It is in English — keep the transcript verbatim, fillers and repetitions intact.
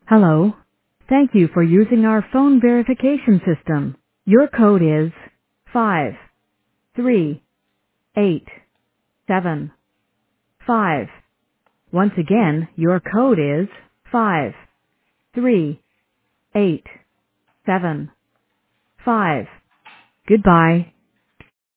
Hello. Thank you for using our phone verification system. Your code is five three eight seven five. Once again, your code is five three eight seven five. Goodbye.